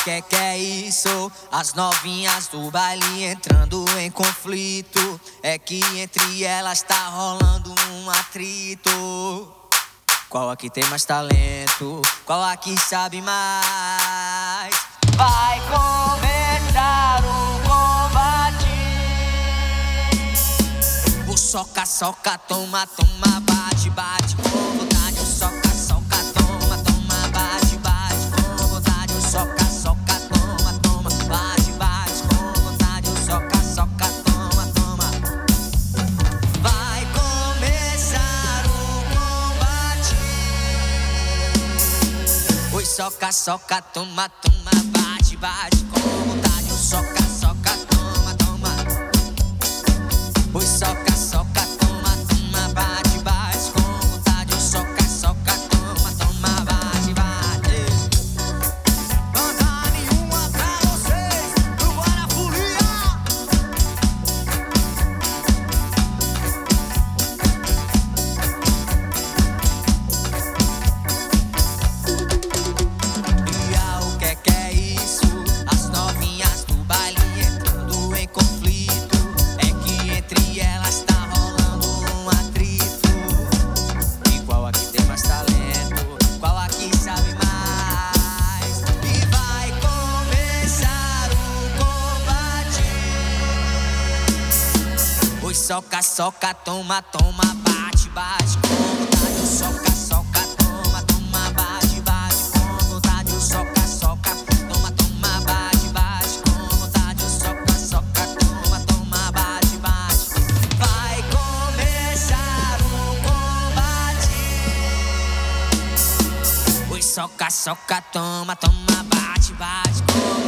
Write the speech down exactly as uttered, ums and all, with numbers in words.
que é que é isso? As novinhas do baile entrando em conflito. É que entre elas tá rolando um atrito. Qual aqui tem mais talento? Qual aqui sabe mais? Vai começar o combate. O soca, soca, toma, toma, bate, bate com vontade. O soca, soca, toma, toma, bate, bate com vontade. O soca, soca, toma, toma, bate, bate com vontade. O soca, soca, toma, toma. Vai começar o combate. Oi, soca, soca, toma, toma, bate, bate com vontade. O soca, soca, toma, toma. Oi, soca, soca, toma, toma, bate, bate com vontade. O soca, soca, toma, toma, bate, bate. Manda nenhuma pra vocês, do Bora Folia. E ah, o que é que é isso? As novinhas do baile entrando em conflito. É que entre elas tá rolando um atrito. E qual aqui tem mais talento? Qual aqui sabe mais? E vai começar o combate. Oi, soca, soca, toma, toma, bate, bate com vontade. O soca, soca, toma, toma, bate, bate com vontade. O soca, soca, toma, toma, bate, bate com vontade. O soca, soca, toma, toma, bate, bate. Vai começar o combate. Oi, soca, soca, toma, toma, bate, bate com